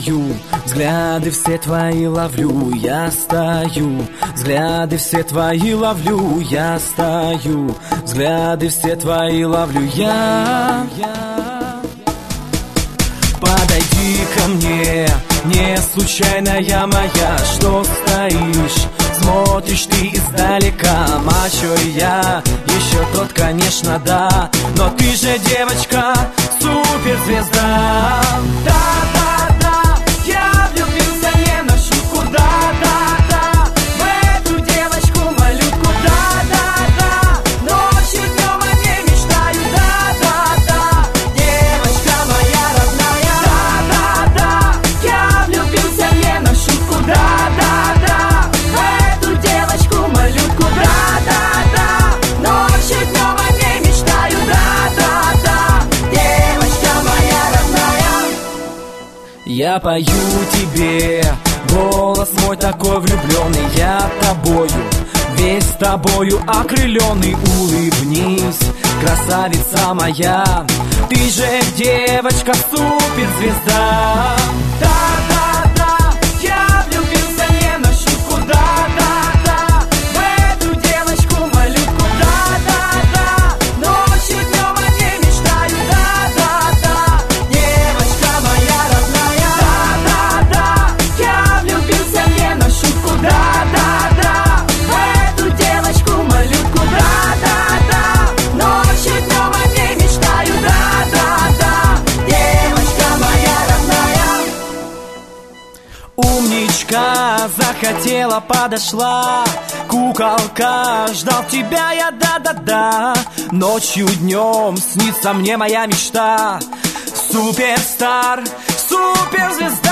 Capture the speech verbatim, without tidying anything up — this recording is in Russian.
стою, взгляды все твои ловлю, я стою, взгляды все твои ловлю, я стою, взгляды все твои ловлю, я. Подойди ко мне, не случайная моя, что стоишь, смотришь ты издалека. Мачо я, еще тот, конечно, да, но ты же девочка, суперзвезда. Да-да-да, я влюбился не на шутку, да-да-да, в эту девочку малютку, да-да-да, ночью днем о ней мечтаю, да-да-да, девочка моя родная. Да-да-да, я влюбился не на шутку, да-да-да, в эту девочку малютку, да-да-да, ночью днем о ней мечтаю, да-да-да, девочка моя родная. Я пою тебе, голос мой такой влюбленный, я тобою, весь тобою окрыленный. Улыбнись, красавица моя, ты же девочка, суперзвезда. Да-да-да, я влюбился не на шутку, да-да-да, в эту девочку малютку, да-да-да, ночью днем о ней мечтаю, да-да-да, девочка моя родная. Да-да-да, я влюбился не на шутку, да-да-да, в эту девочку малютку, да-да-да, ночью днем о ней мечтаю, да-да-да, девочка моя родная. Умничка, захотела, подошла, куколка, ждал тебя я, да-да-да, ночью днем снится мне моя мечта. Суперстар, суперзвезда.